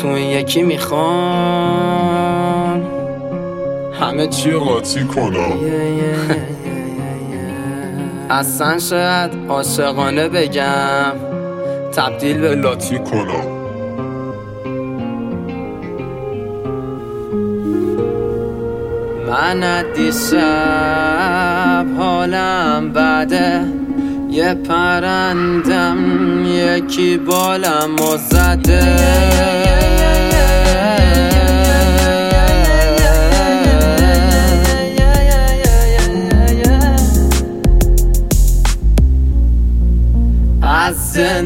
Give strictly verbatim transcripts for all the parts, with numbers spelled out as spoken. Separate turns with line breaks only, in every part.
تو این یکی میخوام همه چی رو قاطی کنم. اصلا شاید عاشقانه بگم تبدیل به لاتی کنم. من دیشب حالم بده، یه پرندم یکی بالم و زده. از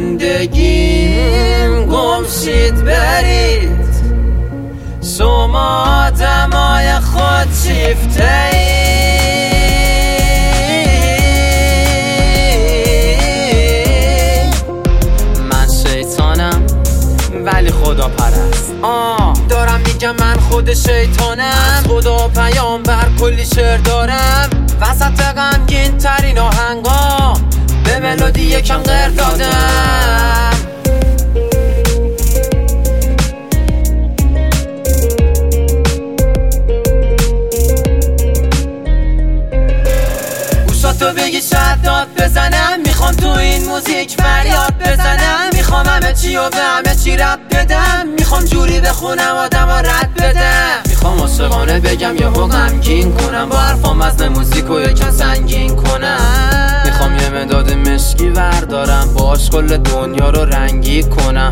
زندگیم گمشید برید، شما آدمای خود شیفته ای. من شیطانم ولی خدا پرست. آه دارم میگم من خود شیطانم، خدا پیامبر کلی شعر دارم. وسط غمگین ترین آهنگا به ملودی یکم غیر دادم. گوشاتو بگی شاید داد بزنم، میخوام تو این موزیک فریاد بزنم. میخوام همه چی و به همه چی رب بدم، میخوام جوری بخونم آدم ها رد بدم. میخوام عاشقانه بگم یه هو غمگین کنم، با حرفام وزن موزیکو یکم سنگین کنم. میخوام یه مداد مشکی وردارم، باش کل دنیا رو رنگی کنم.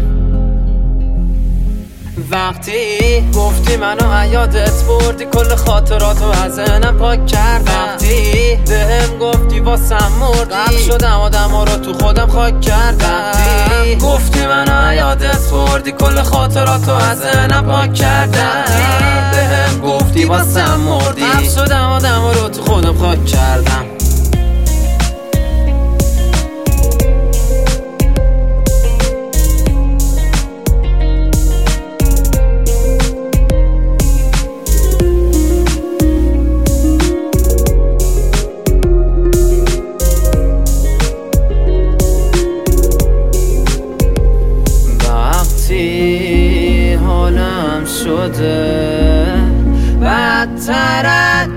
وقتی گفتی منو عیادت بردی، کل خاطراتو از ذهنم پاک کردم. وقتی بهم گفتی واسم مردی، غرق شدم آدما رو تو خودم خاک کردم. وقتی گفتی منو عیادت بردی، کل خاطراتو از ذهنم پاک کردم. بهم گفتی واسم مردی، غرق شدم آدما رو تو خودم خاک کردم. حالم شده بدتر از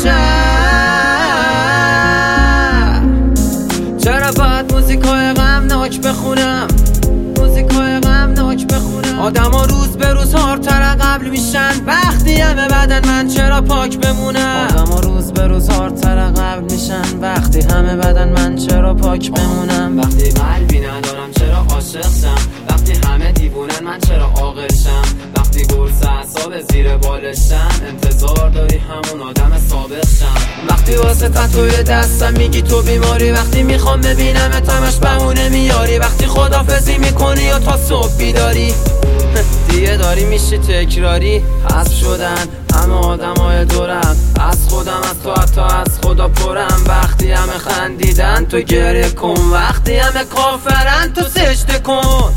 دیشب، چرا باید موزیکای غمناک بخونم، موزیکای غمناک بخونم؟ آدم ها روز به روز هارتر قبل میشن، وقتی همه بدن من چرا پاک بمونم؟ آدم ها روز به روز هارتر قبل میشن، وقتی همه بدن من چرا پاک بمونم؟ وقتی قلبی ندارم چرا عاشق شم؟ وقتی همه دیوونن من چرا عاقل شم؟ وقتی قرص اعصاب زیر بالشم، انتظار داری همون آدم سابق شم؟ وقتی واسه تتوی دستم میگی تو بیماری، وقتی میخوام ببینم تمش بهونه میاری. وقتی خدافظی میکنی یا تا صبح بیداری، دیگه داری میشی تکراری. حذف شدن همه آدمای دورم، از خودم از تو حتی از خدا پرم. وقتی همه خندیدن تو گریه کن، وقتی همه کافرن تو سجده کن.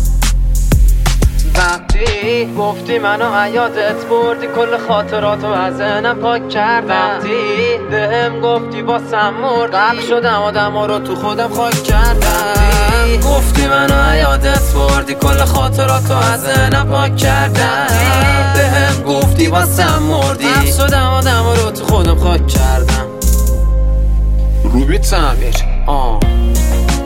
وقتی گفتی منو عیادت بردی، کل خاطراتو از ذهنم پاک کردم. وقتی بهم گفتی واسم مردی، غرق شدم آدما رو تو خودم خاک کردم. وقتی گفتی منو عیادت بردی، کل خاطراتو از ذهنم پاک کردم. بهم گفتی واسم مردی، غرق شدم آدما رو تو خودم خاک کردم. روبی تعمیر آه